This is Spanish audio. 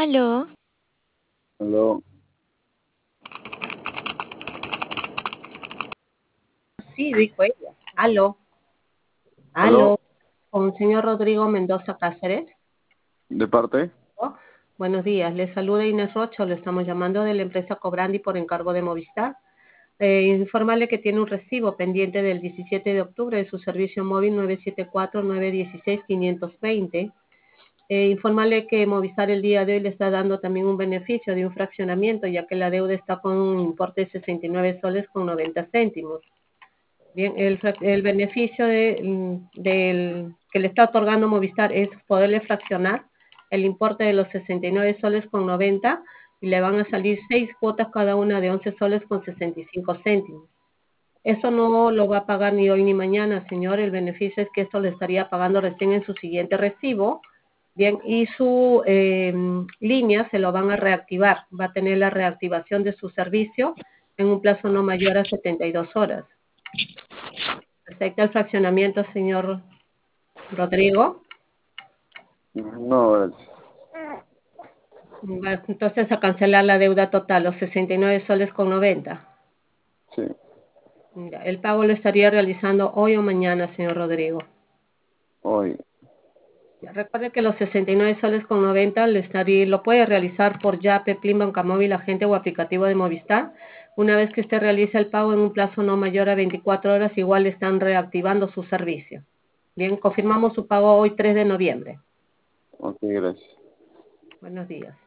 Aló, Aló, Sí, dijo ella. Aló, aló, aló, con el señor Rodrigo Mendoza Cáceres. ¿de parte? ¿No? Buenos días, le saluda Inés Rocha, lo estamos llamando de la empresa Cobrandi por encargo de Movistar. Informarle que tiene un recibo pendiente del 17 de octubre de su servicio móvil 974-916-520. Informarle que Movistar el día de hoy le está dando también un beneficio de un fraccionamiento, ya que la deuda está con un importe de 69 soles con 90 céntimos. Bien, el beneficio del que le está otorgando Movistar es poderle fraccionar el importe de los 69 soles con 90 y le van a salir 6 cuotas cada una de 11 soles con 65 céntimos. Eso no lo va a pagar ni hoy ni mañana, señor. El beneficio es que esto le estaría pagando recién en su siguiente recibo. Bien, y su línea se lo van a reactivar. Va a tener la reactivación de su servicio en un plazo no mayor a 72 horas. ¿Acepta el fraccionamiento, señor Rodrigo? No, gracias. Va, entonces a cancelar la deuda total, los 69 soles con 90. Sí, Ya, el pago lo estaría realizando hoy o mañana, señor Rodrigo. hoy. Ya, recuerde que los 69 soles con 90 lo puede realizar por Yape, Plin, Bancamóvil, agente o aplicativo de Movistar. Una vez que usted realiza el pago en un plazo no mayor a 24 horas, igual le están reactivando su servicio. Bien, confirmamos su pago hoy 3 de noviembre. Ok, gracias. Buenos días.